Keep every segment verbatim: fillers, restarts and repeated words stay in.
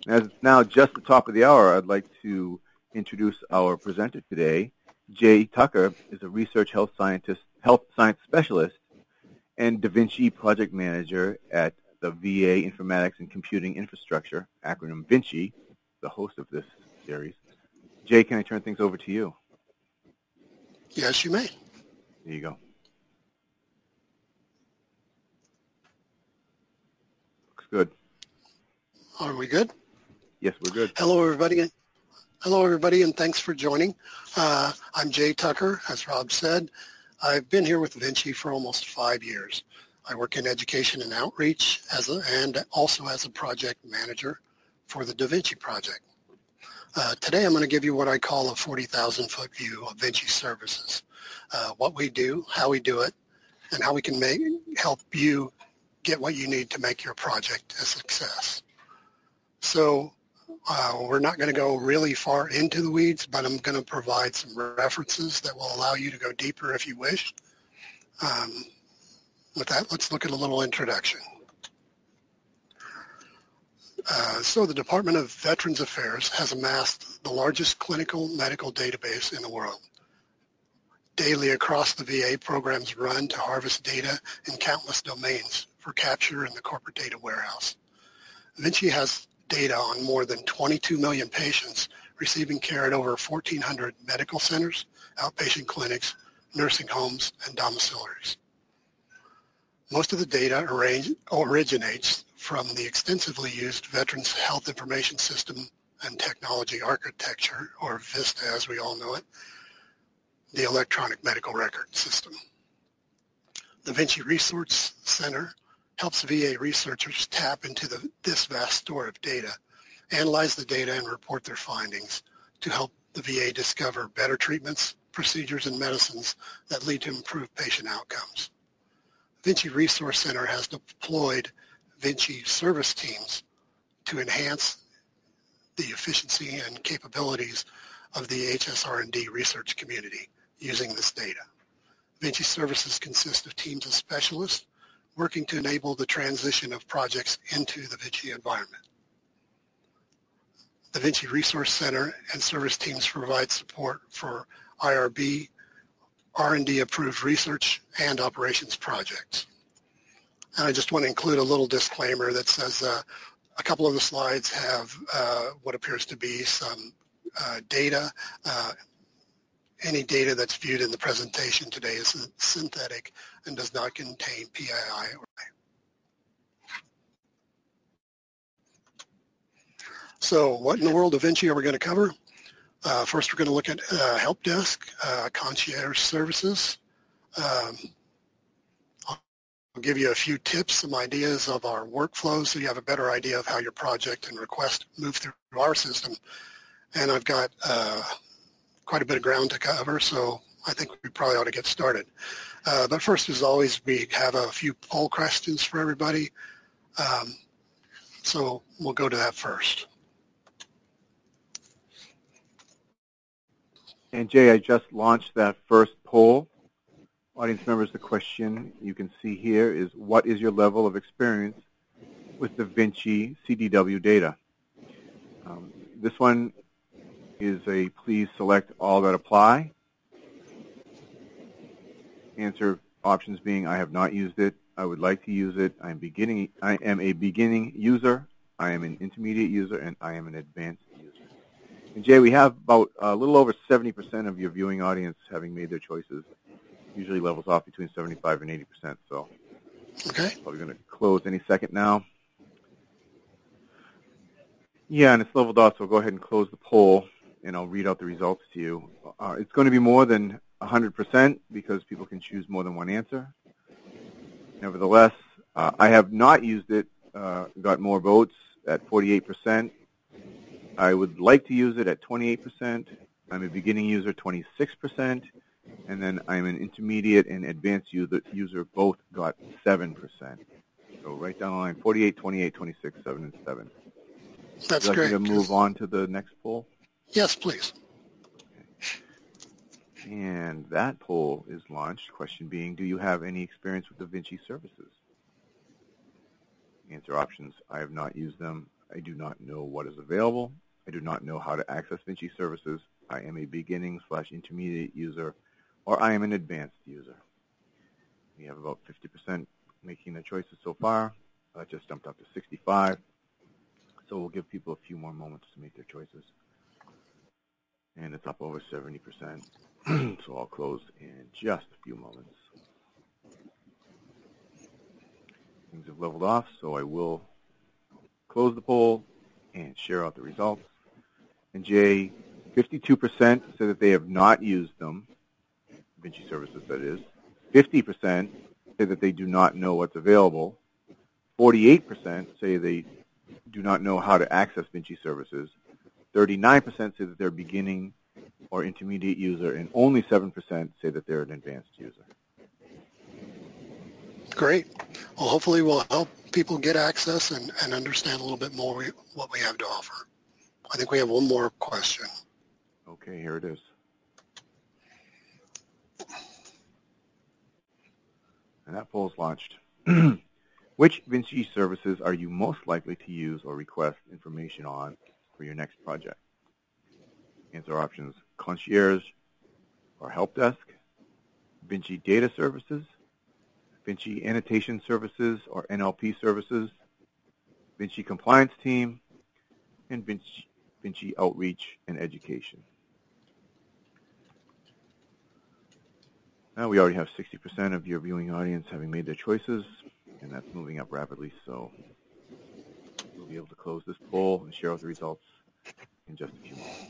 As it's now just the top of the hour, I'd like to introduce our presenter today. Jay Tucker is a research health scientist, health science specialist, and DaVinci project manager at the V A Informatics and Computing Infrastructure, acronym VINCI, the host of this series. Jay, can I turn things over to you? Yes, you may. There you go. Looks good. Are we good? Yes, we're good. Hello, everybody. Hello, everybody, and thanks for joining. Uh, I'm Jay Tucker, as Rob said. I've been here with VINCI for almost five years. I work in education and outreach as a, and also as a project manager for the DaVinci project. Uh, today, I'm going to give you what I call a forty thousand foot view of VINCI services, uh, what we do, how we do it, and how we can make, help you get what you need to make your project a success. So uh, we're not going to go really far into the weeds, but I'm going to provide some references that will allow you to go deeper if you wish. Um, with that, let's look at a little introduction. Uh, so the Department of Veterans Affairs has amassed the largest clinical medical database in the world. Daily across the V A, programs run to harvest data in countless domains for capture in the corporate data warehouse. VINCI has data on more than twenty-two million patients receiving care at over fourteen hundred medical centers, outpatient clinics, nursing homes, and domiciliaries. Most of the data originates from the extensively used Veterans Health Information System and Technology Architecture, or VISTA as we all know it, the electronic medical record system. The VINCI Resource Center helps V A researchers tap into the, this vast store of data, analyze the data, and report their findings to help the V A discover better treatments, procedures, and medicines that lead to improved patient outcomes. VINCI Resource Center has deployed VINCI service teams to enhance the efficiency and capabilities of the H S R and D research community using this data. VINCI services consist of teams of specialists working to enable the transition of projects into the VINCI environment. The VINCI Resource Center and service teams provide support for I R B, R and D approved research and operations projects. And I just want to include a little disclaimer that says uh, a couple of the slides have uh, what appears to be some uh, data. Uh, Any data that's viewed in the presentation today is synthetic and does not contain P I I. So what in the world of VINCI are we going to cover? Uh, first, we're going to look at uh, help desk, uh, concierge services. Um, I'll give you a few tips, some ideas of our workflow so you have a better idea of how your project and request move through our system. And I've got uh, quite a bit of ground to cover, so I think we probably ought to get started. Uh, but first, as always, we have a few poll questions for everybody. Um, so we'll go to that first. And Jay, I just launched that first poll. Audience members, the question you can see here is, what is your level of experience with the VINCI C D W data? Um, this one is a please select all that apply. Answer options being, I have not used it, I would like to use it, I am beginning, I am a beginning user, I am an intermediate user, and I am an advanced user. And Jay, we have about a little over seventy percent of your viewing audience having made their choices. Usually levels off between seventy-five and eighty percent, so okay. Probably going to close any second now. Yeah, and it's leveled off, so I'll go ahead and close the poll, and I'll read out the results to you. Uh, it's going to be more than one hundred percent because people can choose more than one answer. Nevertheless, uh, I have not used it, uh, got more votes at forty-eight percent. I would like to use it at twenty-eight percent. I'm a beginning user, twenty-six percent. And then I'm an intermediate and advanced user, user both got seven percent. So right down the line, forty-eight, twenty-eight, twenty-six, seven, and seven. That's Would you like great. me to move on to the next poll? Yes, please. Okay. And that poll is launched. Question being, do you have any experience with the VINCI services? Answer options, I have not used them, I do not know what is available. I do not know how to access Vinci services. I am a beginning slash intermediate user, or I am an advanced user. We have about fifty percent making their choices so far. That just jumped up to sixty-five. So we'll give people a few more moments to make their choices. And it's up over seventy percent. So I'll close in just a few moments. Things have leveled off, so I will close the poll and share out the results. And Jay, fifty-two percent say that they have not used them, Vinci services that is. fifty percent say that they do not know what's available. forty-eight percent say they do not know how to access Vinci services. thirty-nine percent say that they're beginning or intermediate user, and only seven percent say that they're an advanced user. Great. Well, hopefully we'll help people get access and, and understand a little bit more what we have to offer. I think we have one more question. Okay, here it is. And that poll's launched. Which Vinci services are you most likely to use or request information on for your next project? Answer options: Concierge or Help Desk, Vinci Data Services, Vinci Annotation Services or N L P Services, Vinci Compliance Team, and Vinci, Vinci Outreach and Education. Now we already have sixty percent of your viewing audience having made their choices, and that's moving up rapidly, so we'll be able to close this poll and share out the results in just a few moments.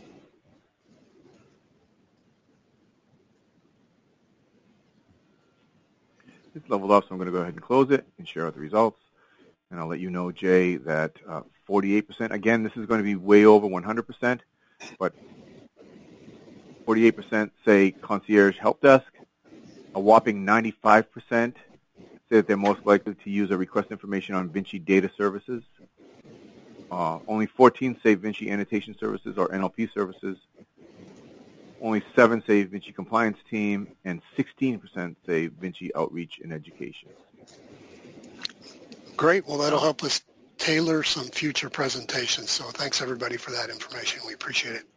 It's leveled up, so I'm going to go ahead and close it and share out the results. And I'll let you know, Jay, that uh, forty-eight percent, again, this is going to be way over one hundred percent, but forty-eight percent say Concierge Help Desk. A whopping ninety-five percent say that they're most likely to use or request information on Vinci Data Services. Uh, only fourteen say Vinci Annotation Services or N L P Services. Only seven say Vinci Compliance Team, and sixteen percent say Vinci Outreach and Education. Great. Well, that'll help us tailor some future presentations. So thanks, everybody, for that information. We appreciate it.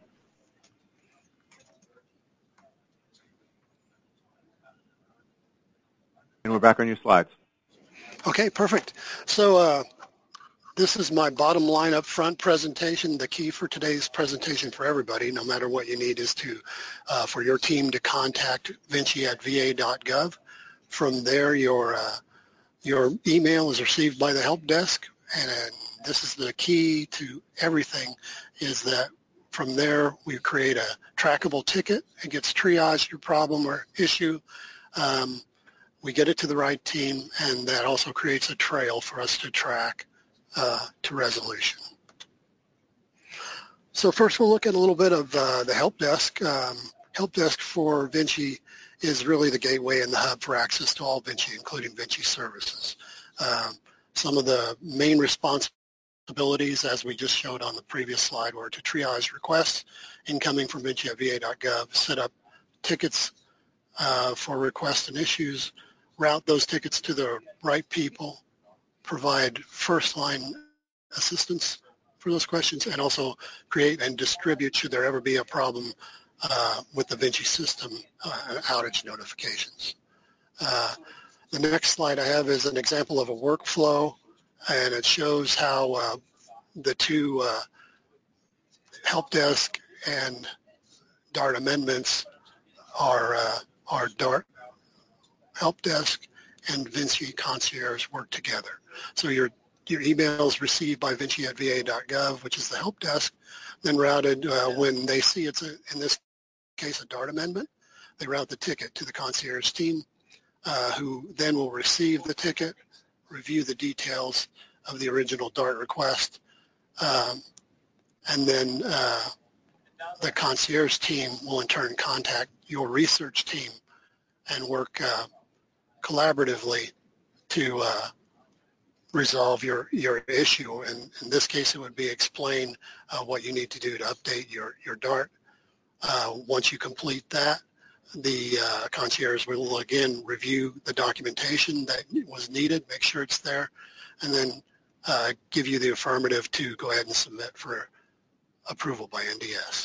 And we're back on your slides. Okay, perfect. So uh, this is my bottom line up front presentation. The key for today's presentation for everybody, no matter what you need, is to uh, for your team to contact Vinci at V A dot gov. From there, your uh, your email is received by the help desk, and uh, this is the key to everything, is that from there we create a trackable ticket. It gets triaged, your problem or issue. Um, we get it to the right team, and that also creates a trail for us to track uh, to resolution. So first we'll look at a little bit of uh, the help desk. Um, help desk for Vinci is really the gateway and the hub for access to all Vinci, including Vinci services. Um, some of the main responsibilities, as we just showed on the previous slide, were to triage requests incoming from Vinci at V A dot gov, set up tickets uh, for requests and issues, route those tickets to the right people, provide first-line assistance for those questions, and also create and distribute, should there ever be a problem uh, with the Vinci system, uh, outage notifications. Uh, the next slide I have is an example of a workflow, and it shows how uh, the two uh, help desk and Dart amendments are, uh, are Dart help desk and Vinci Concierge work together. So your your email is received by Vinci at V A dot gov, which is the help desk, then routed uh, when they see it's, a, in this case, a Dart amendment. They route the ticket to the concierge team, uh, who then will receive the ticket, review the details of the original Dart request, um, and then uh, the concierge team will in turn contact your research team and work uh, collaboratively to uh, resolve your, your issue. And in this case, it would be explain uh, what you need to do to update your, your Dart. Uh, once you complete that, the uh, concierge will again review the documentation that was needed, make sure it's there, and then uh, give you the affirmative to go ahead and submit for approval by N D S.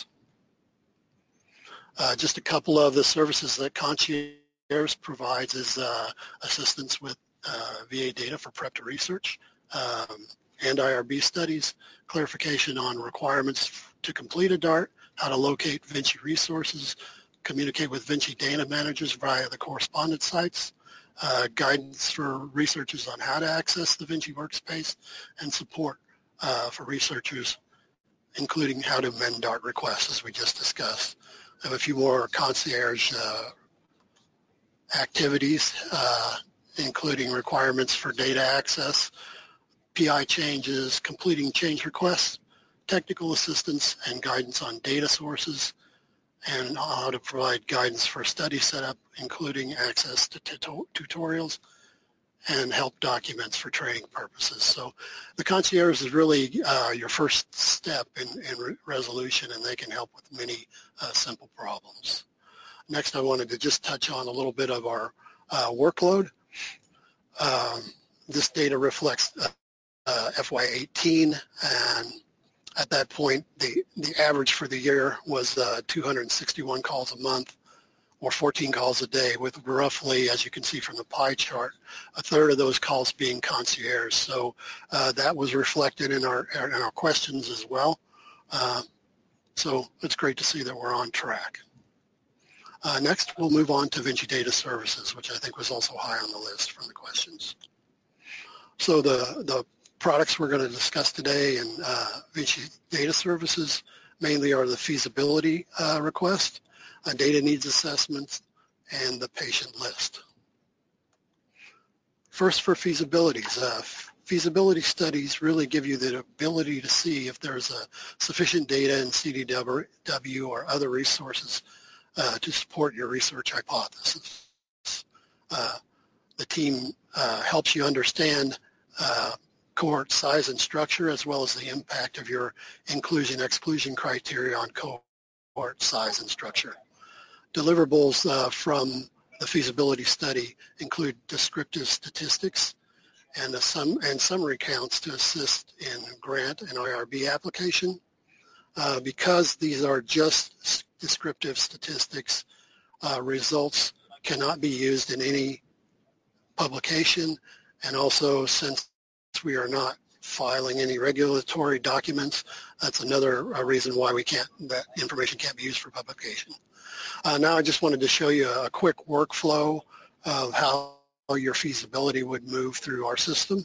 Uh, just a couple of the services that Concierge provides is uh, assistance with uh, V A data for prep to research um, and I R B studies, clarification on requirements to complete a DART, how to locate Vinci resources, communicate with Vinci data managers via the correspondence sites, uh, guidance for researchers on how to access the Vinci workspace, and support uh, for researchers, including how to amend DART requests, as we just discussed. I have a few more concierge uh, activities, uh, including requirements for data access, P I changes, completing change requests, technical assistance, and guidance on data sources, and how to provide guidance for study setup, including access to tuto- tutorials and help documents for training purposes. So the concierge is really uh, your first step in, in re- resolution, and they can help with many uh, simple problems. Next, I wanted to just touch on a little bit of our uh, workload. Um, this data reflects uh, uh, F Y eighteen, and at that point, the, the average for the year was uh, two hundred sixty-one calls a month, or fourteen calls a day, with roughly, as you can see from the pie chart, a third of those calls being concierge. So uh, that was reflected in our in our questions as well. Uh, so it's great to see that we're on track. Uh, next, we'll move on to Vinci Data Services, which I think was also high on the list from the questions. So the, the products we're going to discuss today in uh, Vinci Data Services mainly are the feasibility uh, request, a data needs assessment, and the patient list. First, for feasibilities. Uh, feasibility studies really give you the ability to see if there's a sufficient data in C D W or other resources uh, to support your research hypothesis. Uh, the team uh, helps you understand uh, cohort size and structure, as well as the impact of your inclusion-exclusion criteria on cohort size and structure. Deliverables uh, from the feasibility study include descriptive statistics and, a sum, and summary counts to assist in grant and I R B application. Uh, because these are just descriptive statistics, uh, results cannot be used in any publication, and also since we are not filing any regulatory documents, that's another uh, reason why we can't, that information can't be used for publication. Uh, now I just wanted to show you a quick workflow of how your feasibility would move through our system.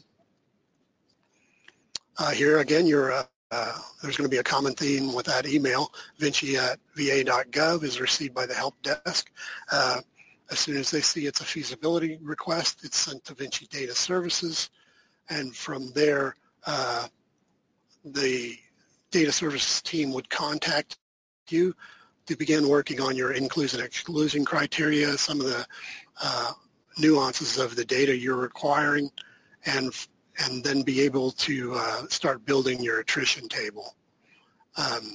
Uh, here again, you're, uh, uh, there's going to be a common theme with that email. Vinci at V A dot gov is received by the help desk. Uh, as soon as they see it's a feasibility request, it's sent to Vinci Data Services, and from there, uh, the data services team would contact you to begin working on your inclusion and exclusion criteria, some of the uh, nuances of the data you're requiring, and and then be able to uh, start building your attrition table. Um,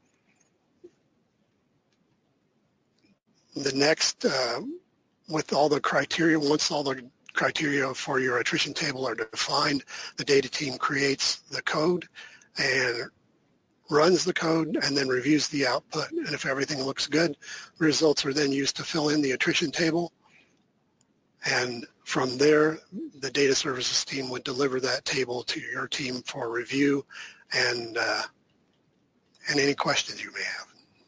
the next, uh, with all the criteria, once all the criteria for your attrition table are defined, the data team creates the code and runs the code and then reviews the output. And if everything looks good, the results are then used to fill in the attrition table. And from there, the data services team would deliver that table to your team for review and, uh, and any questions you may have.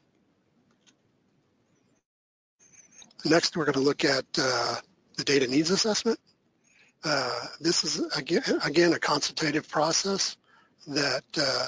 Next, we're going to look at uh, the data needs assessment. Uh, this is, again, again, a consultative process that uh,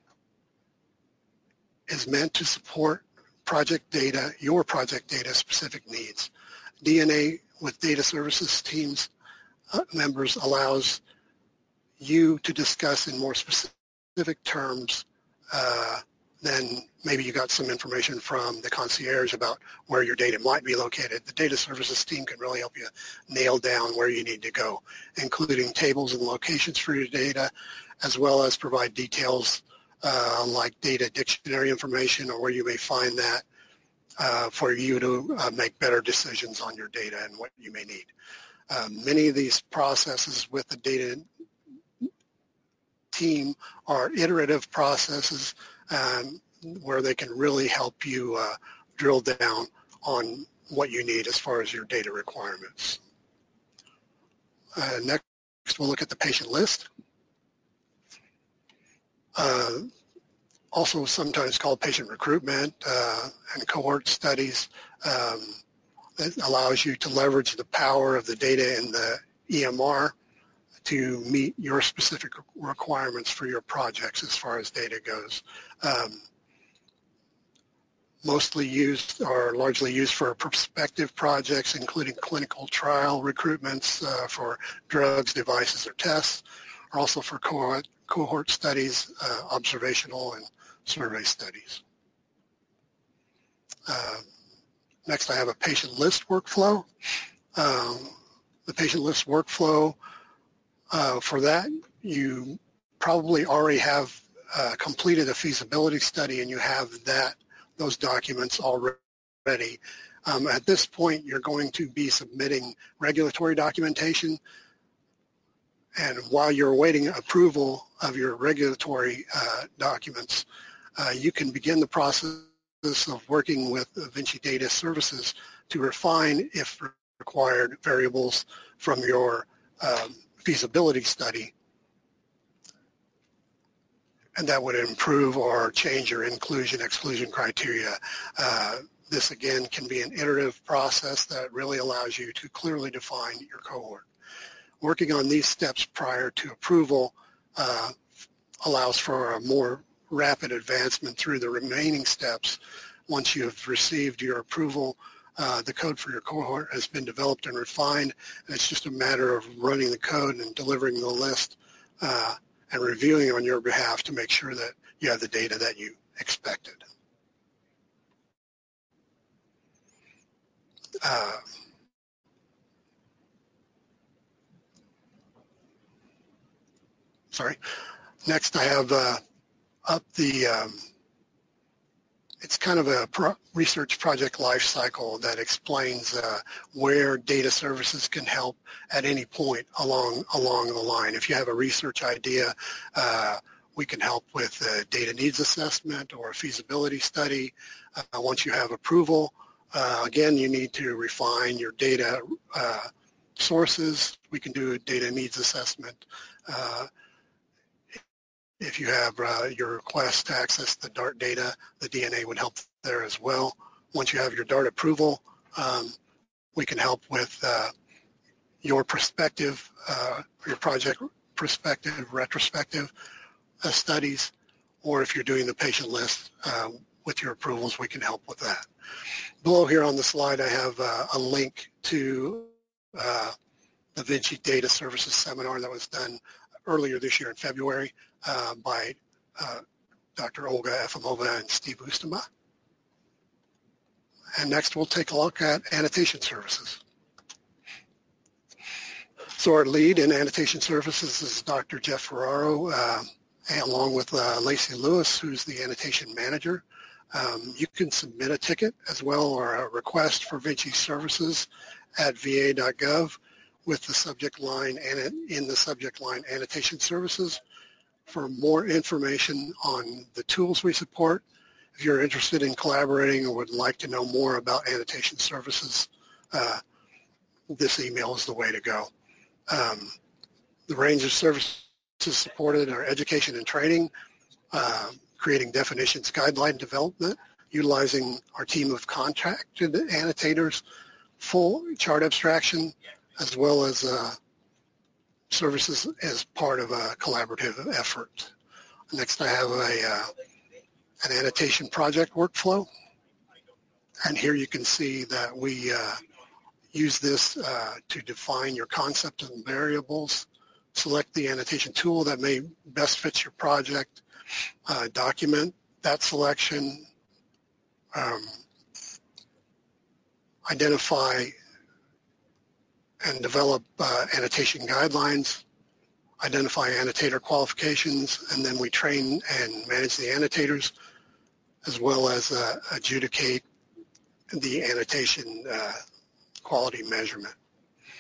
is meant to support project data, your project data specific needs. D N A with data services teams uh, members allows you to discuss in more specific terms uh, than maybe you got some information from the concierge about where your data might be located. The data services team can really help you nail down where you need to go, including tables and locations for your data, as well as provide details uh, like data dictionary information or where you may find that uh, for you to uh, make better decisions on your data and what you may need. Uh, many of these processes with the data team are iterative processes um, where they can really help you uh, drill down on what you need as far as your data requirements. Uh, next, we'll look at the patient list. Uh, also sometimes called patient recruitment uh, and cohort studies. Um, that allows you to leverage the power of the data in the E M R to meet your specific requirements for your projects as far as data goes. Um, mostly used or largely used for prospective projects, including clinical trial recruitments uh, for drugs, devices, or tests, or also for cohort, cohort studies, uh, observational and survey studies. Uh, next, I have a patient list workflow. Um, the patient list workflow, uh, for that, you probably already have uh, completed a feasibility study and you have that those documents already. Um, at this point, you're going to be submitting regulatory documentation, and while you're awaiting approval of your regulatory uh, documents, uh, you can begin the process of working with Vinci Data Services to refine, if required, variables from your um, feasibility study, and that would improve or change your inclusion-exclusion criteria. Uh, this, again, can be an iterative process that really allows you to clearly define your cohort. Working on these steps prior to approval uh, allows for a more rapid advancement through the remaining steps. Once you have received your approval, uh, the code for your cohort has been developed and refined, and it's just a matter of running the code and delivering the list uh, and reviewing on your behalf to make sure that you have the data that you expected. Uh, sorry. Next, I have uh, up the, um, it's kind of a pro research project life cycle that explains uh, where data services can help at any point along along the line. If you have a research idea, uh, we can help with a data needs assessment or a feasibility study. Uh, once you have approval, uh, again, you need to refine your data uh, sources. We can do a data needs assessment. Uh, If you have uh, your request to access the DART data, the D N A would help there as well. Once you have your DART approval, um, we can help with uh, your prospective, uh, your project prospective, retrospective uh, studies, or if you're doing the patient list uh, with your approvals, we can help with that. Below here on the slide, I have uh, a link to uh, the Vinci Data Services seminar that was done earlier this year in February uh, by uh, Doctor Olga Efimova and Steve Ustema. And next we'll take a look at annotation services. So our lead in annotation services is Doctor Jeff Ferraro, uh, along with uh, Lacey Lewis, who's the annotation manager. Um, you can submit a ticket as well or a request for Vinci services at v a dot gov with the subject line and in the subject line annotation services. For more information on the tools we support, if you're interested in collaborating or would like to know more about annotation services, uh, this email is the way to go. Um, the range of services supported are education and training, uh, creating definitions, guideline development, utilizing our team of contracted annotators, full chart abstraction, as well as uh, services as part of a collaborative effort. Next, I have a uh, an annotation project workflow, and here you can see that we uh, use this uh, to define your concept and variables, select the annotation tool that may best fit your project, uh, document that selection, um, identify and develop uh, annotation guidelines, identify annotator qualifications, and then we train and manage the annotators, as well as uh, adjudicate the annotation uh, quality measurement.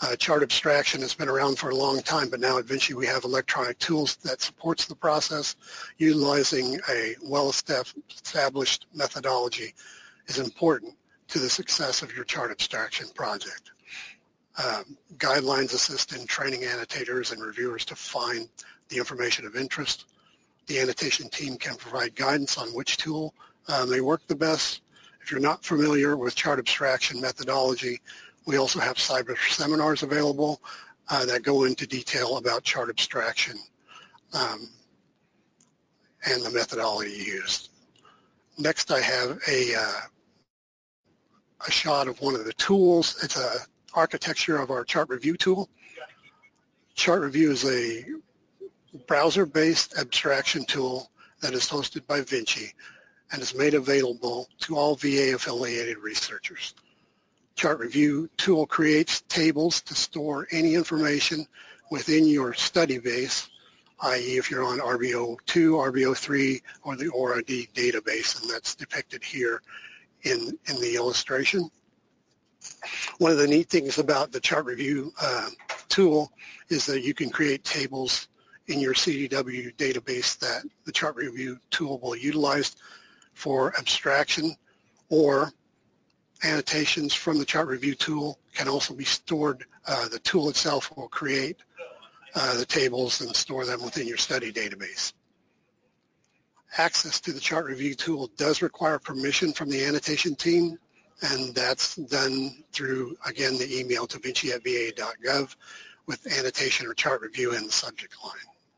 Uh, chart abstraction has been around for a long time, but now at Vinci we have electronic tools that supports the process. Utilizing a well-established methodology is important to the success of your chart abstraction project. Um, guidelines assist in training annotators and reviewers to find the information of interest. The annotation team can provide guidance on which tool uh, may work the best. If you're not familiar with chart abstraction methodology, we also have cyber seminars available uh, that go into detail about chart abstraction um, and the methodology used. Next, I have a, uh, a shot of one of the tools. It's a architecture of our chart review tool. Chart review is a browser-based abstraction tool that is hosted by Vinci and is made available to all V A-affiliated researchers. Chart Review tool creates tables to store any information within your study base, that is if you're on R B O two, R B O three, or the O R A D database, and that's depicted here in, in the illustration. One of the neat things about the Chart Review uh, tool is that you can create tables in your C D W database that the Chart Review tool will utilize for abstraction, or annotations from the Chart Review tool can also be stored. Uh, the tool itself will create uh, the tables and store them within your study database. Access to the Chart Review tool does require permission from the annotation team, and that's done through, again, the email to vinci at v a dot gov with annotation or chart review in the subject line.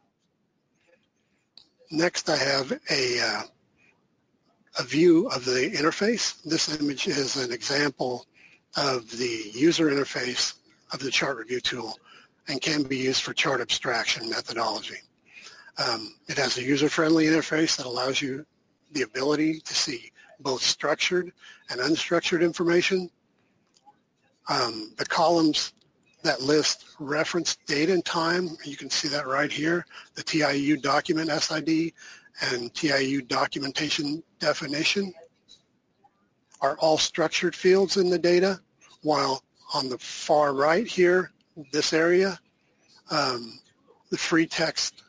Next, I have a uh, a view of the interface. This image is an example of the user interface of the Chart Review tool and can be used for chart abstraction methodology. Um, it has a user-friendly interface that allows you the ability to see both structured and unstructured information. Um, the columns that list reference date and time, you can see that right here, the T I U document S I D and T I U documentation definition are all structured fields in the data, while on the far right here, this area, um, the free text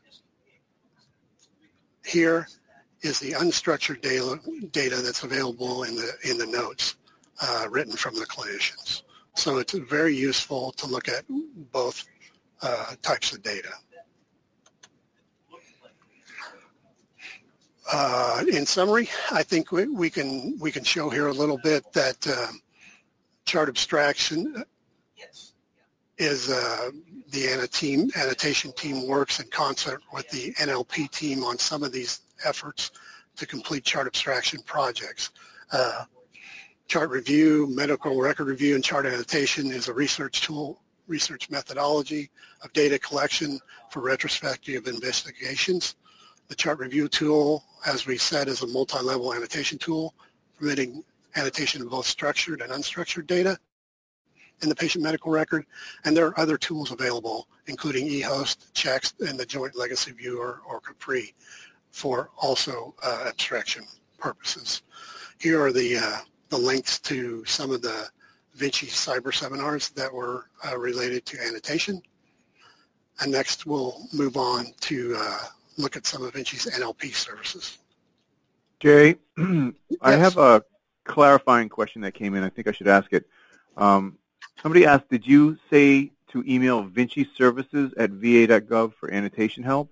here is the unstructured data, data that's available in the, in the notes uh, written from the clinicians. So it's very useful to look at both uh, types of data. Uh, in summary, I think we, we can we can show here a little bit that uh, chart abstraction is uh, the anno team, annotation team works in concert with the N L P team on some of these efforts to complete chart abstraction projects. Uh, chart review, medical record review, and chart annotation is a research tool, research methodology of data collection for retrospective investigations. The Chart Review tool, as we said, is a multi-level annotation tool, permitting annotation of both structured and unstructured data in the patient medical record. And there are other tools available, including eHost, Chext, and the Joint Legacy Viewer, or Capri, for also uh, abstraction purposes. Here are the, uh, the links to some of the Vinci cyber seminars that were uh, related to annotation. And next, we'll move on to uh, look at some of Vinci's N L P services. Jay, I Yes. have a clarifying question that came in. I think I should ask it. Um, somebody asked, did you say to email Vinci services at v a dot gov for annotation help?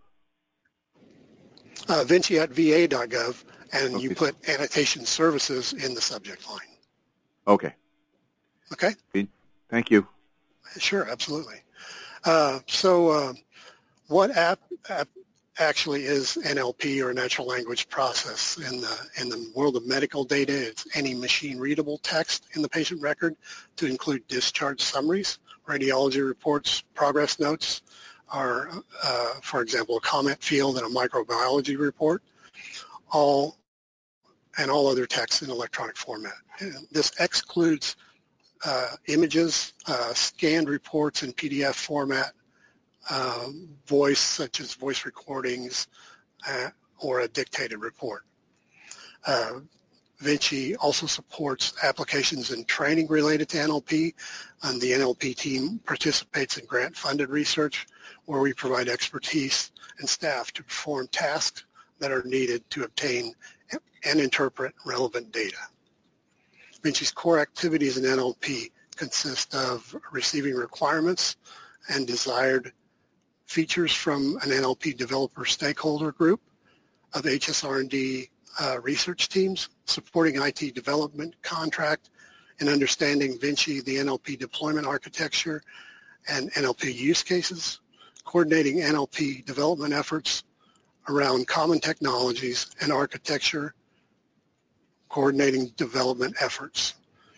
Uh, Vinci at v a dot gov, and Okay. you put annotation services in the subject line. Okay. Okay? Thank you. Sure, absolutely. Uh, so uh, what app, app actually is N L P, or natural language process? In the in the world of medical data, it's any machine readable text in the patient record to include discharge summaries, radiology reports, progress notes, or uh, for example, a comment field in a microbiology report, all and all other text in electronic format. And this excludes uh, images, uh, scanned reports in P D F format, Um, voice, such as voice recordings, uh, or a dictated report. Uh, Vinci also supports applications and training related to N L P, and the N L P team participates in grant-funded research where we provide expertise and staff to perform tasks that are needed to obtain and interpret relevant data. Vinci's core activities in N L P consist of receiving requirements and desired features from an N L P developer stakeholder group of H S R and D uh, research teams, supporting I T development contract, and understanding Vinci, the N L P deployment architecture, and N L P use cases, coordinating N L P development efforts around common technologies and architecture, coordinating development efforts,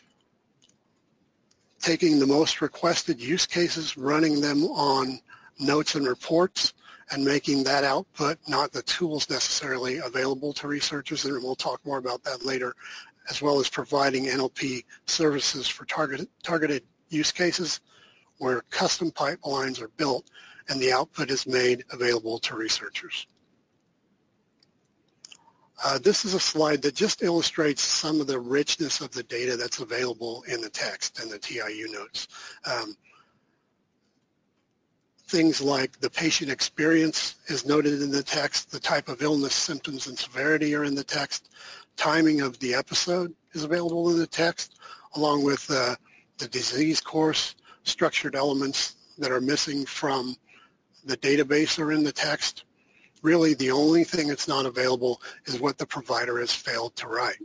taking the most requested use cases, running them on notes and reports, and making that output not the tools necessarily available to researchers, and we'll talk more about that later, as well as providing N L P services for targeted, targeted use cases where custom pipelines are built and the output is made available to researchers. Uh, this is a slide that just illustrates some of the richness of the data that's available in the text and the T I U notes. Um, things like the patient experience is noted in the text, the type of illness, symptoms, and severity are in the text, timing of the episode is available in the text, along with uh, the disease course, structured elements that are missing from the database are in the text. Really, the only thing that's not available is what the provider has failed to write.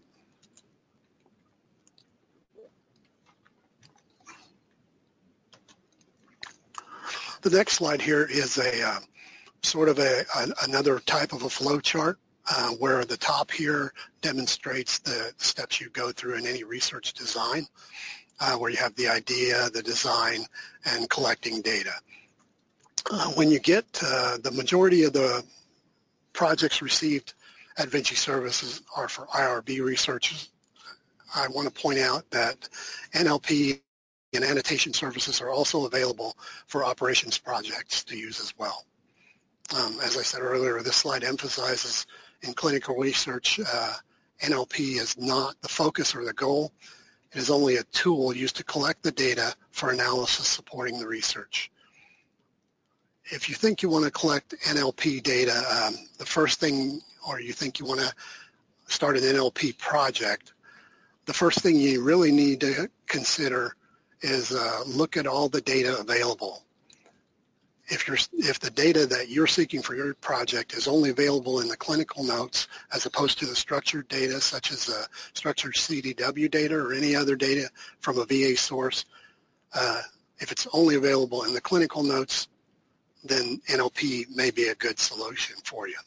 The next slide here is a uh, sort of a, a, another type of a flow chart uh, where the top here demonstrates the steps you go through in any research design, uh, where you have the idea, the design, and collecting data. Uh, when you get uh, the majority of the projects received at Vinci Services are for I R B researchers. I want to point out that N L P and annotation services are also available for operations projects to use as well. Um, as I said earlier, this slide emphasizes in clinical research, uh, N L P is not the focus or the goal. It is only a tool used to collect the data for analysis supporting the research. If you think you want to collect N L P data, um, the first thing, or you think you want to start an N L P project, the first thing you really need to consider is uh, look at all the data available. If you're, if the data that you're seeking for your project is only available in the clinical notes as opposed to the structured data, such as uh, structured C D W data or any other data from a V A source, uh, if it's only available in the clinical notes, then N L P may be a good solution for you.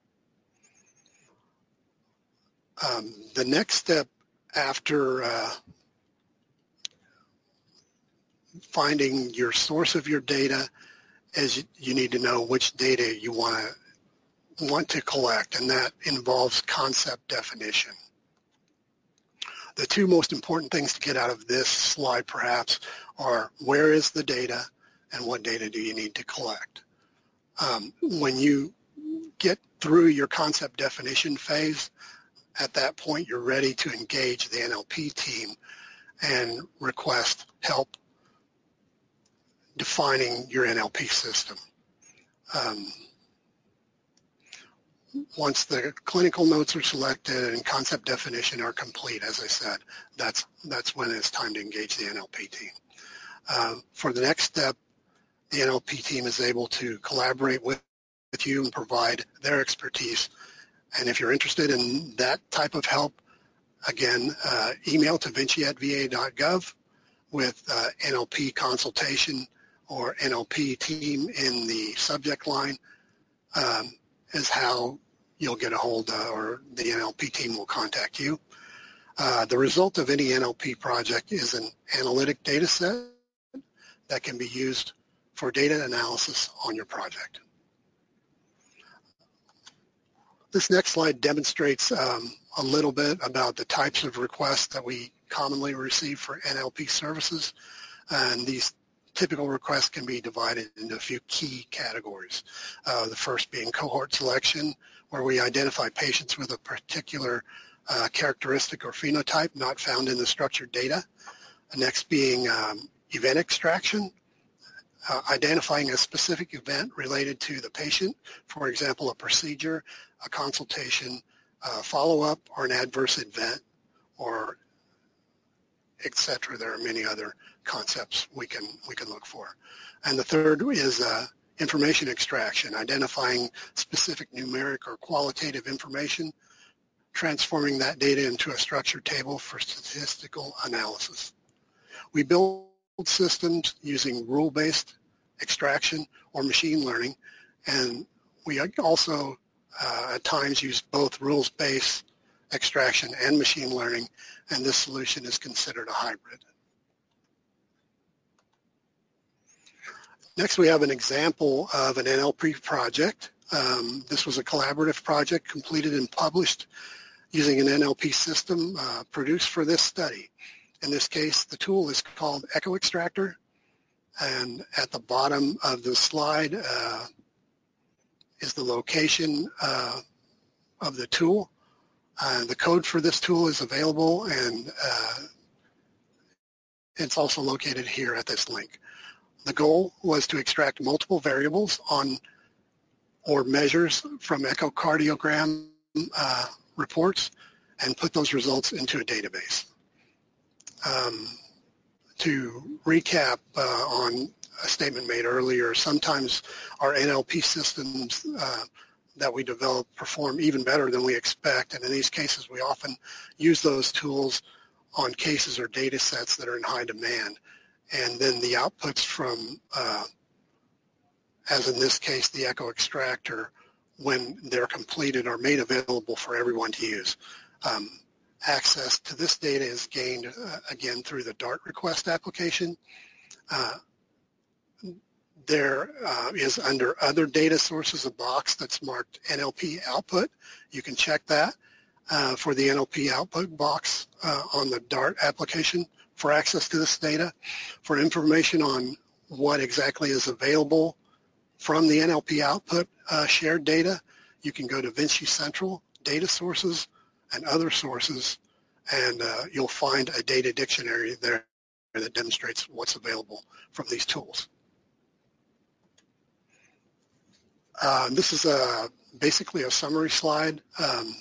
Um, the next step after uh, finding your source of your data is you, you need to know which data you want to want to collect, and that involves concept definition. The two most important things to get out of this slide perhaps are where is the data and what data do you need to collect. Um, when you get through your concept definition phase, at that point you're ready to engage the N L P team and request help defining your N L P system. Um, once the clinical notes are selected and concept definition are complete, as I said, that's, that's when it's time to engage the N L P team. Uh, for the next step, the N L P team is able to collaborate with, with you and provide their expertise. And if you're interested in that type of help, again, uh, email to vinci at v a dot gov with uh, N L P consultation or N L P team in the subject line um, is how you'll get a hold of, or the N L P team will contact you. Uh, the result of any N L P project is an analytic data set that can be used for data analysis on your project. This next slide demonstrates um, a little bit about the types of requests that we commonly receive for N L P services, and these typical requests can be divided into a few key categories. Uh, the first being cohort selection, where we identify patients with a particular uh, characteristic or phenotype not found in the structured data. Next being um, event extraction, uh, identifying a specific event related to the patient, for example, a procedure, a consultation, uh, follow-up, or an adverse event, or et cetera. There are many other concepts we can we can look for. And the third is uh, information extraction, identifying specific numeric or qualitative information, transforming that data into a structured table for statistical analysis. We build systems using rule-based extraction or machine learning, and we also uh, at times use both rules-based extraction and machine learning, and this solution is considered a hybrid. Next, we have an example of an N L P project. Um, this was a collaborative project completed and published using an N L P system uh, produced for this study. In this case, the tool is called Echo Extractor, and at the bottom of the slide uh, is the location uh, of the tool. Uh, the code for this tool is available, and uh, it's also located here at this link. The goal was to extract multiple variables on or measures from echocardiogram uh, reports and put those results into a database. Um, to recap uh, on a statement made earlier, sometimes our N L P systems uh, that we develop perform even better than we expect, and in these cases we often use those tools on cases or data sets that are in high demand. And then the outputs from, uh, as in this case, the Echo Extractor, when they're completed, are made available for everyone to use. Um, access to this data is gained, uh, again, through the Dart request application. Uh, there uh, is under other data sources a box that's marked N L P output. You can check that uh, for the N L P output box uh, on the Dart application for access to this data. For information on what exactly is available from the N L P output uh, shared data, you can go to Vinci Central, Data Sources, and Other Sources, and uh, you'll find a data dictionary there that demonstrates what's available from these tools. Uh, this is a, basically a summary slide. Um,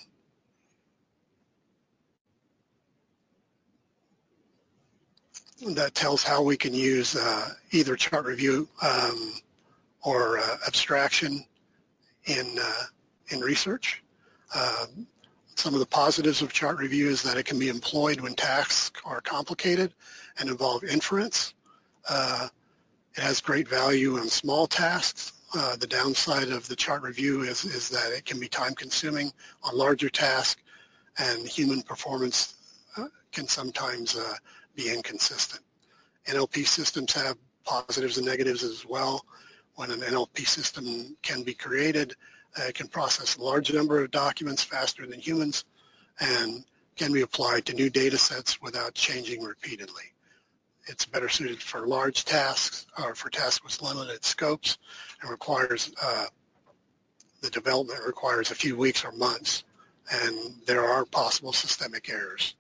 that tells how we can use uh, either chart review um, or uh, abstraction in, uh, in research. Um, some of the positives of chart review is that it can be employed when tasks are complicated and involve inference. Uh, it has great value in small tasks. Uh, the downside of the chart review is, is that it can be time-consuming on larger tasks, and human performance uh, can sometimes uh, be inconsistent. N L P systems have positives and negatives as well. When an N L P system can be created, uh, it can process a large number of documents faster than humans and can be applied to new data sets without changing repeatedly. It's better suited for large tasks or for tasks with limited scopes, and requires uh, the development requires a few weeks or months, and there are possible systemic errors.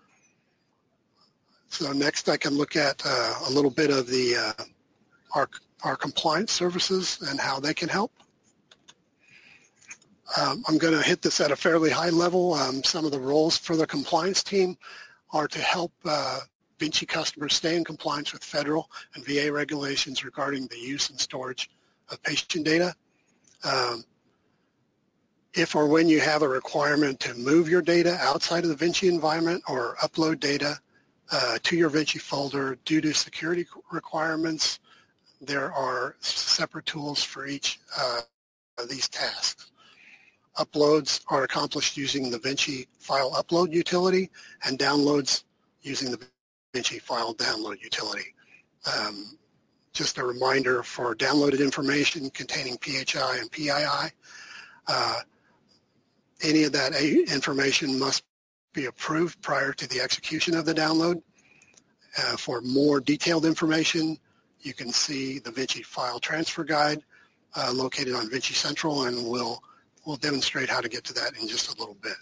So next I can look at uh, a little bit of the uh, our, our compliance services and how they can help. Um, I'm going to hit this at a fairly high level. Um, some of the roles for the compliance team are to help uh, Vinci customers stay in compliance with federal and V A regulations regarding the use and storage of patient data. Um, if or when you have a requirement to move your data outside of the Vinci environment or upload data uh, to your Vinci folder due to security requirements, there are separate tools for each uh, of these tasks. Uploads are accomplished using the Vinci file upload utility, and downloads using the Vinci file download utility. Um, just a reminder, for downloaded information containing P H I and P I I, uh, any of that information must be approved prior to the execution of the download. Uh, for more detailed information, you can see the Vinci file transfer guide uh, located on Vinci Central, and we'll, we'll demonstrate how to get to that in just a little bit.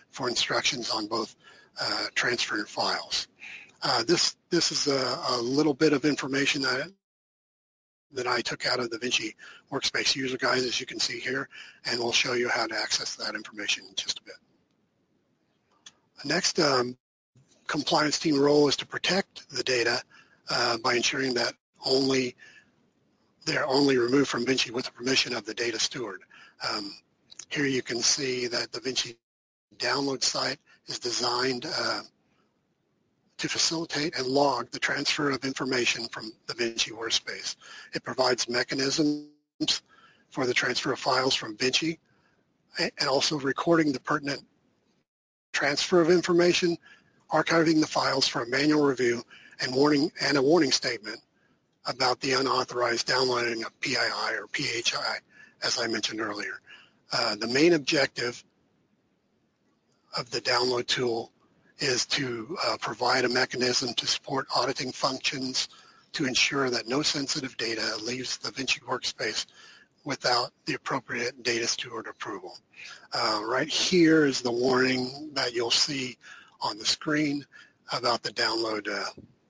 for instructions on both uh, transferring files. Uh, this this is a, a little bit of information that that I took out of the Vinci Workspace User Guide, as you can see here, and we'll show you how to access that information in just a bit. The next um, compliance team role is to protect the data uh, by ensuring that only they're only removed from Vinci with the permission of the data steward. Um, here you can see that the Vinci download site is designed uh, to facilitate and log the transfer of information from the Vinci workspace. It provides mechanisms for the transfer of files from Vinci and also recording the pertinent transfer of information, archiving the files for a manual review, and warning and a warning statement about the unauthorized downloading of P I I or P H I, as I mentioned earlier. Uh, the main objective of the download tool is to uh, provide a mechanism to support auditing functions to ensure that no sensitive data leaves the Vinci workspace without the appropriate data steward approval. Uh, right here is the warning that you'll see on the screen about the download uh,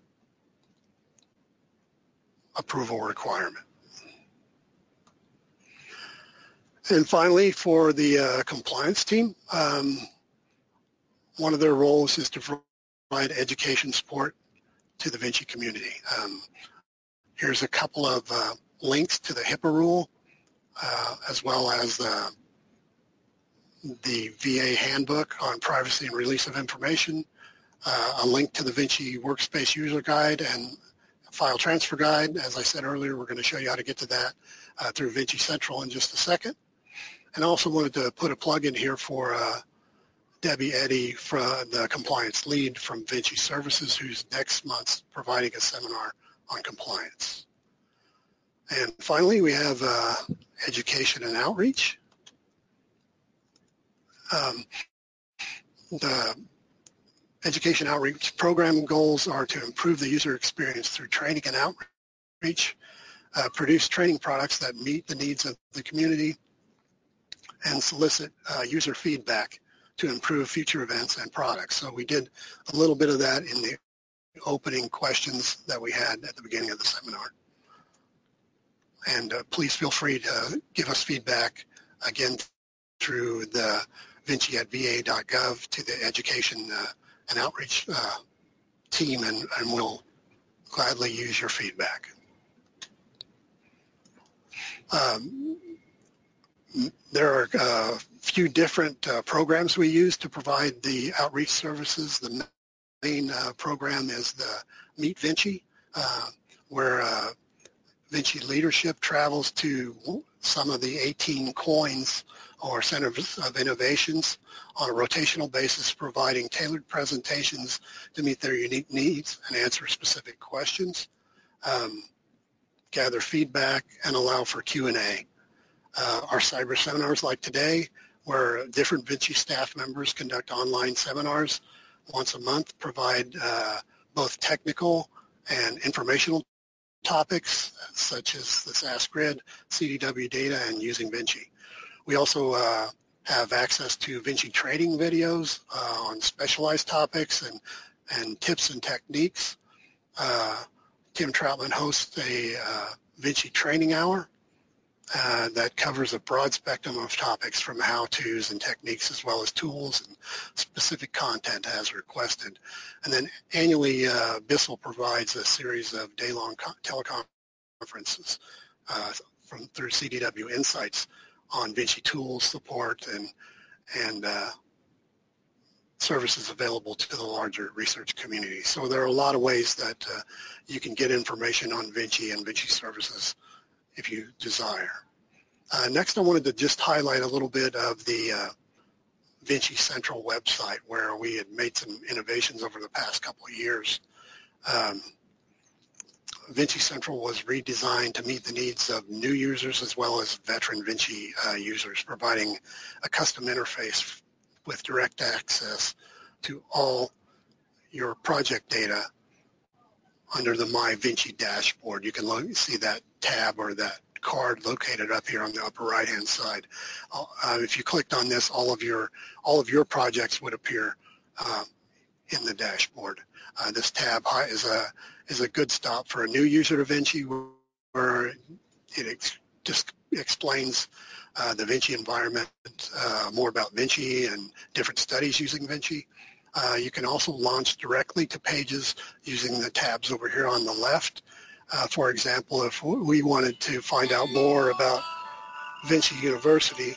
approval requirement. And finally, for the uh, compliance team, um, one of their roles is to provide education support to the Vinci community. Um, here's a couple of uh, links to the HIPAA rule, uh, as well as uh, the V A handbook on privacy and release of information, uh, a link to the Vinci Workspace User Guide and File Transfer Guide. As I said earlier, we're going to show you how to get to that uh, through Vinci Central in just a second. And I also wanted to put a plug in here for uh, Debbie Eddy, from the compliance lead from Vinci Services, who's next month providing a seminar on compliance. And finally, we have uh, education and outreach. Um, the education outreach program goals are to improve the user experience through training and outreach, uh, produce training products that meet the needs of the community, and solicit uh, user feedback to improve future events and products. So we did a little bit of that in the opening questions that we had at the beginning of the seminar. And uh, please feel free to give us feedback, again, through the Vinci at V A dot gov to the education uh, and outreach uh, team, and, and we'll gladly use your feedback. Um, There are a few different uh, programs we use to provide the outreach services. The main uh, program is the Meet Vinci, uh, where uh, Vinci leadership travels to some of the eighteen coins or centers of innovations on a rotational basis, providing tailored presentations to meet their unique needs and answer specific questions, um, gather feedback, and allow for Q and A. Uh, our cyber seminars like today, where different Vinci staff members conduct online seminars once a month, provide uh, both technical and informational topics such as the S A S Grid, C D W data, and using Vinci. We also uh, have access to Vinci training videos uh, on specialized topics and, and tips and techniques. Uh, Tim Troutman hosts a uh, Vinci training hour Uh, that covers a broad spectrum of topics from how-tos and techniques, as well as tools and specific content as requested. And then annually, uh, Bissell provides a series of day-long teleconferences uh, from through C D W Insights on Vinci tools, support, and and uh, services available to the larger research community. So there are a lot of ways that uh, you can get information on Vinci and Vinci services if you desire. Uh, next, I wanted to just highlight a little bit of the uh, Vinci Central website, where we had made some innovations over the past couple of years. Um, Vinci Central was redesigned to meet the needs of new users as well as veteran Vinci uh, users, providing a custom interface with direct access to all your project data under the My Vinci dashboard. You can look, see that tab or that card located up here on the upper right-hand side. Uh, if you clicked on this, all of your all of your projects would appear uh, in the dashboard. Uh, this tab is a is a good stop for a new user to Vinci, where it ex just explains uh, the Vinci environment, uh, more about Vinci and different studies using Vinci. Uh, you can also launch directly to pages using the tabs over here on the left. Uh, for example, if we wanted to find out more about Vinci University,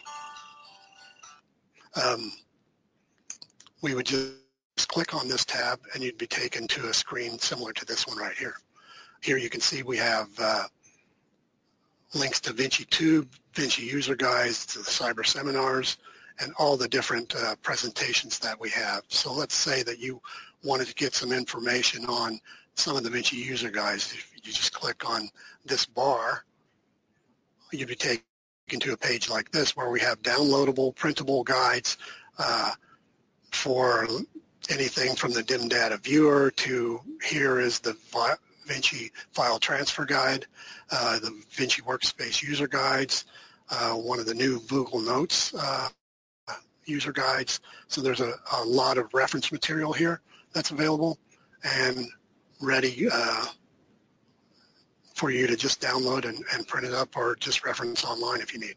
um, we would just click on this tab and you'd be taken to a screen similar to this one right here. Here you can see we have uh, links to VinciTube, Vinci user guides, to the cyber seminars, and all the different uh, presentations that we have. So let's say that you wanted to get some information on some of the Vinci user guides. If you just click on this bar, you'd be taken to a page like this where we have downloadable, printable guides uh, for anything from the D I M Data Viewer to here is the Vinci File Transfer Guide, uh, the Vinci Workspace User Guides, uh, one of the new Google Notes uh, user guides. So there's a, a lot of reference material here that's available and ready uh, for you to just download and, and print it up or just reference online if you need.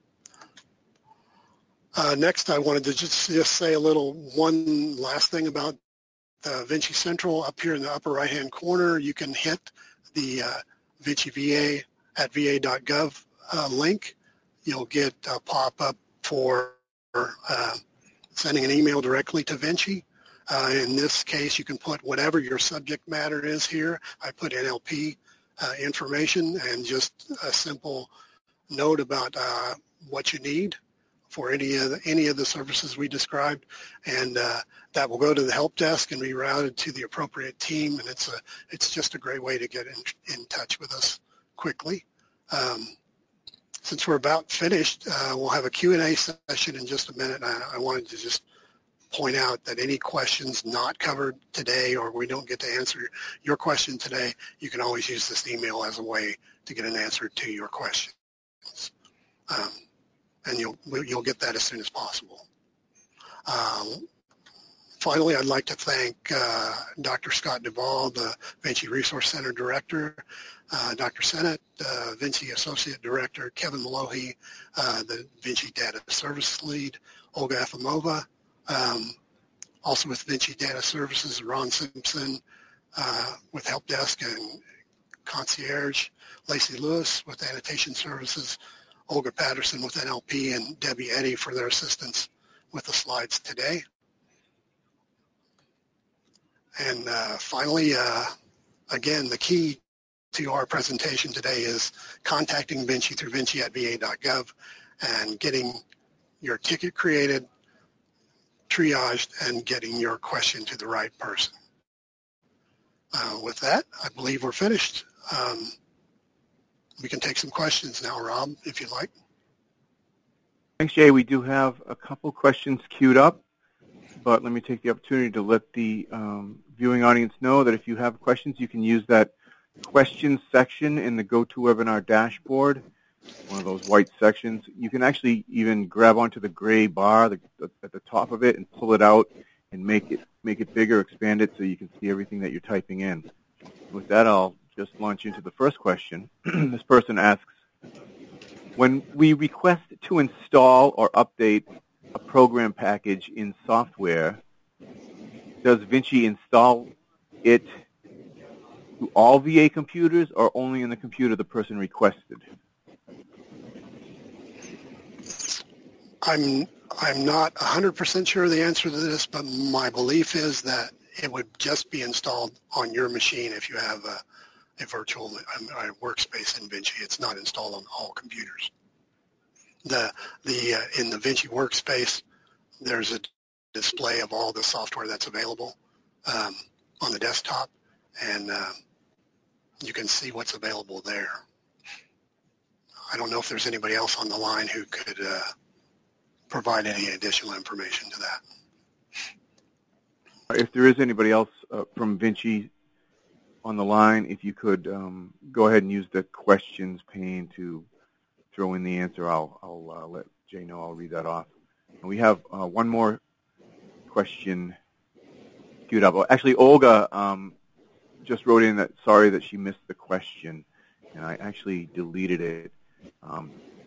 Uh, next, I wanted to just, just say a little one last thing about uh, Vinci Central. Up here in the upper right-hand corner, you can hit the uh, Vinci V A at V A dot gov uh, link. You'll get a pop-up for uh, sending an email directly to Vinci. Uh, in this case, you can put whatever your subject matter is here. I put N L P uh, information and just a simple note about uh, what you need for any of the, any of the services we described, and uh, that will go to the help desk and be routed to the appropriate team. And it's a it's just a great way to get in, in touch with us quickly. Um, since we're about finished, uh, we'll have a Q and A session in just a minute. And I, I wanted to just point out that any questions not covered today or we don't get to answer your question today, you can always use this email as a way to get an answer to your questions. Um, and you'll, you'll get that as soon as possible. Um, finally, I'd like to thank uh, Doctor Scott Duvall, the Vinci Resource Center Director, uh, Doctor Sennett, uh, Vinci Associate Director, Kevin Malohi, uh, the Vinci Data Services Lead, Olga Efimova, Um, also with Vinci Data Services, Ron Simpson uh, with Help Desk and Concierge, Lacey Lewis with Annotation Services, Olga Patterson with N L P, and Debbie Eddy for their assistance with the slides today. And uh, finally, uh, again, the key to our presentation today is contacting Vinci through Vinci at V A dot gov and getting your ticket created, triaged, and getting your question to the right person. Uh, with that, I believe we're finished. Um, we can take some questions now, Rob, if you'd like. Thanks, Jay. We do have a couple questions queued up, but let me take the opportunity to let the um, viewing audience know that if you have questions, you can use that questions section in the GoToWebinar dashboard, one of those white sections. You can actually even grab onto the gray bar the, the, at the top of it and pull it out and make it make it bigger, expand it so you can see everything that you're typing in. With that, I'll just launch into the first question. This person asks, when we request to install or update a program package in software, does Vinci install it to all V A computers or only in the computer the person requested? I'm I'm not one hundred percent sure of the answer to this, but my belief is that it would just be installed on your machine if you have a, a virtual a, a workspace in Vinci. It's not installed on all computers. The the uh, in the Vinci workspace, there's a display of all the software that's available um, on the desktop, and uh, you can see what's available there. I don't know if there's anybody else on the line who could uh, provide any additional information to that. If there is anybody else uh, from Vinci on the line, if you could um, go ahead and use the questions pane to throw in the answer, I'll, I'll uh, let Jay know. I'll read that off. And we have uh, one more question queued up. Well, actually, Olga um, just wrote in that sorry that she missed the question, and I actually deleted it. Um,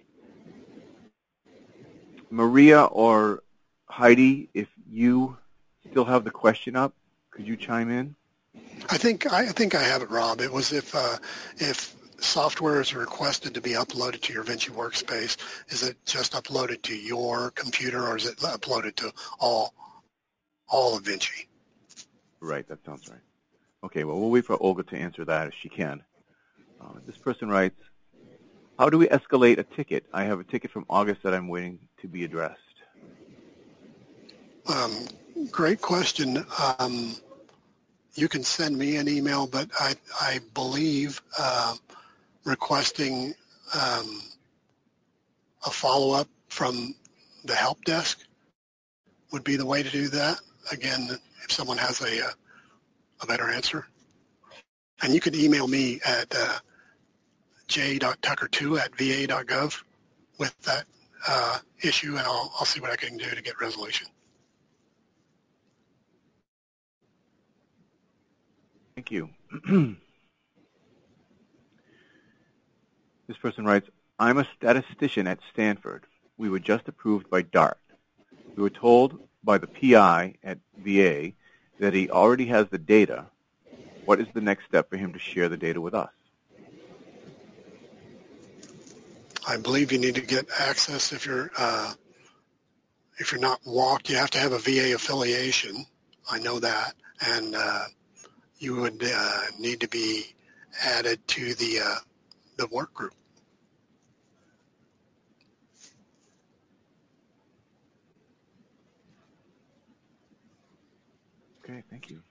Maria or Heidi, if you still have the question up, could you chime in? I think I think I have it, Rob. It was if uh, if software is requested to be uploaded to your Vinci workspace, is it just uploaded to your computer, or is it uploaded to all all of Vinci? Right, that sounds right. Okay, well, we'll wait for Olga to answer that if she can. Uh, this person writes, how do we escalate a ticket? I have a ticket from August that I'm waiting to be addressed. Um, great question. Um, you can send me an email, but I, I believe uh, requesting um, a follow-up from the help desk would be the way to do that. Again, if someone has a, a better answer. And you can email me at uh, j dot tucker two at v a dot gov with that uh, issue, and I'll, I'll see what I can do to get resolution. Thank you. This person writes, I'm a statistician at Stanford. We were just approved by DART. We were told by the P I at V A that he already has the data. What is the next step for him to share the data with us? I believe you need to get access if you're uh, if you're not walked. You have to have a V A affiliation. I know that, and uh, you would uh, need to be added to the uh, the work group. Okay, thank you.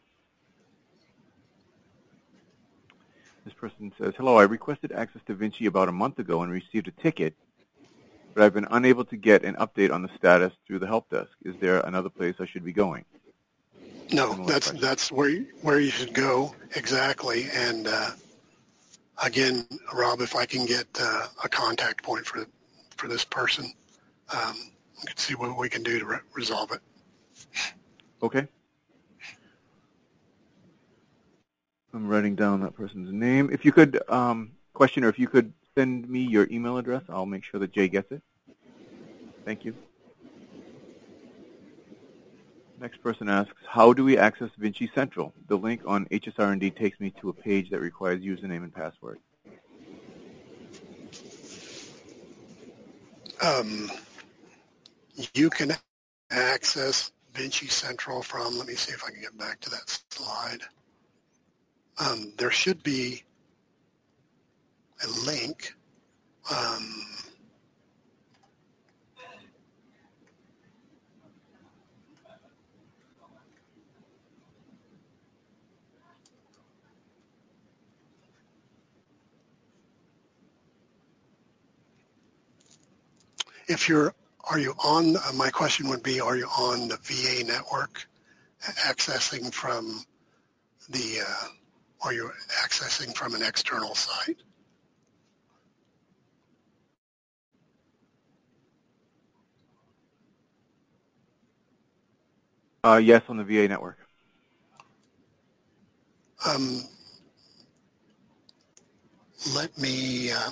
This person says, hello, I requested access to Vinci about a month ago and received a ticket, but I've been unable to get an update on the status through the help desk. Is there another place I should be going? No, Similar that's question. that's where you, where you should go exactly. And uh, again, Rob, if I can get uh, a contact point for for this person, um, we can see what we can do to re- resolve it. Okay. I'm writing down that person's name. If you could, um, questioner, if you could send me your email address, I'll make sure that Jay gets it. Thank you. Next person asks, how do we access Vinci Central? The link on H S R N D takes me to a page that requires username and password. Um, you can access Vinci Central from, let me see if I can get back to that slide. Um, there should be a link. Um, if you're, are you on, uh, my question would be, are you on the V A network accessing from the, uh, are you accessing from an external site? Uh, yes, on the V A network. Um, let me, uh,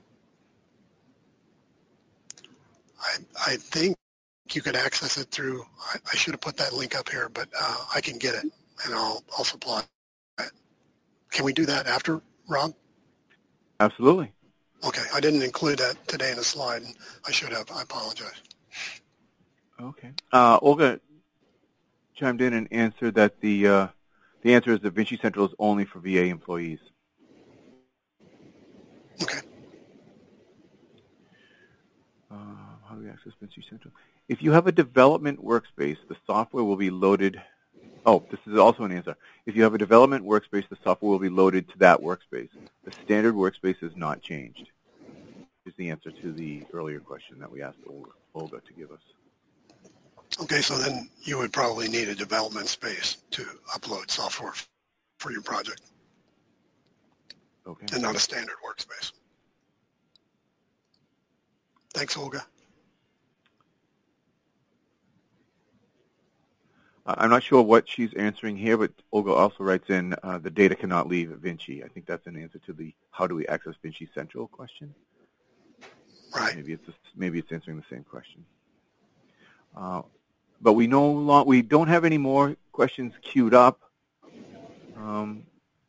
I, I think you could access it through, I, I should have put that link up here, but uh, I can get it and I'll, I'll supply it. Can we do that after, Rob? Absolutely. Okay, I didn't include that today in the slide. I should have. I apologize. Okay. Uh, Olga chimed in and answered that the uh, the answer is that Vinci Central is only for V A employees. Okay. Uh, how do we access Vinci Central? If you have a development workspace, the software will be loaded. Oh, this is also an answer. If you have a development workspace, the software will be loaded to that workspace. The standard workspace is not changed. Is the answer to the earlier question that we asked Olga, Olga to give us. Okay, so then you would probably need a development space to upload software for your project. Okay. And not a standard workspace. Thanks, Olga. I'm not sure what she's answering here, but Olga also writes in, uh, the data cannot leave Vinci. I think that's an answer to the how do we access Vinci Central question. Right. Maybe it's, maybe it's answering the same question. Uh, but we no long, we don't have any more questions queued up. Um,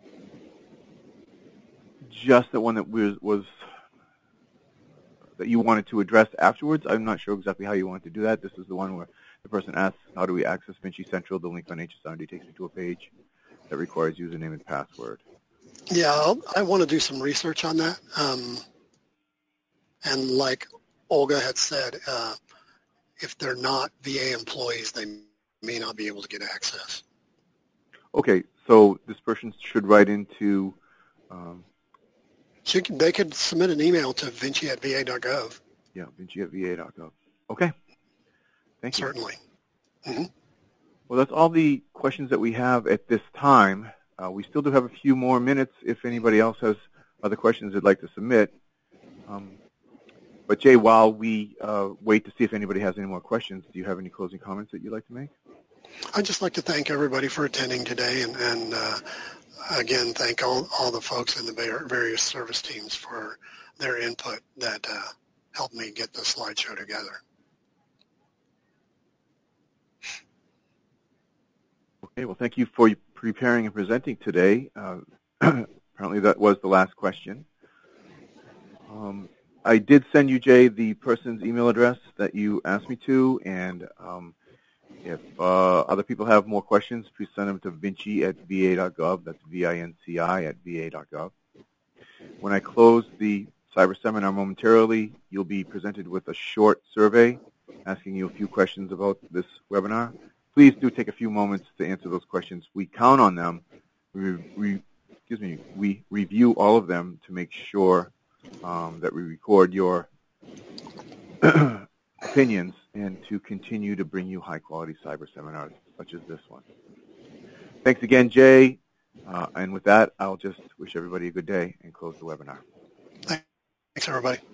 just the one that was, was that you wanted to address afterwards. I'm not sure exactly how you want to do that. This is the one where the person asks, how do we access Vinci Central? The link on H S R D takes me to a page that requires username and password. Yeah, I'll, I want to do some research on that. Um, and like Olga had said, uh, if they're not V A employees, they may not be able to get access. Okay, so this person should write into... Um, so you can, they could submit an email to vinci at v a dot gov. Yeah, vinci at v a dot gov. Okay. Thank you. Certainly. Mm-hmm. Well, that's all the questions that we have at this time. Uh, we still do have a few more minutes if anybody else has other questions they'd like to submit. Um, but, Jay, while we uh, wait to see if anybody has any more questions, do you have any closing comments that you'd like to make? I'd just like to thank everybody for attending today, and, and uh, again, thank all, all the folks in the various service teams for their input that uh, helped me get the slideshow together. Okay, well, thank you for preparing and presenting today. Uh, apparently that was the last question. Um, I did send you, Jay, the person's email address that you asked me to, and um, if uh, other people have more questions, please send them to vinci at v a dot gov. That's V I N C I at v a dot gov. When I close the cyber seminar momentarily, you'll be presented with a short survey asking you a few questions about this webinar. Please do take a few moments to answer those questions. We count on them. We, we, excuse me, we review all of them to make sure um, that we record your opinions and to continue to bring you high-quality cyber seminars such as this one. Thanks again, Jay. Uh, and with that, I'll just wish everybody a good day and close the webinar. Thanks, everybody.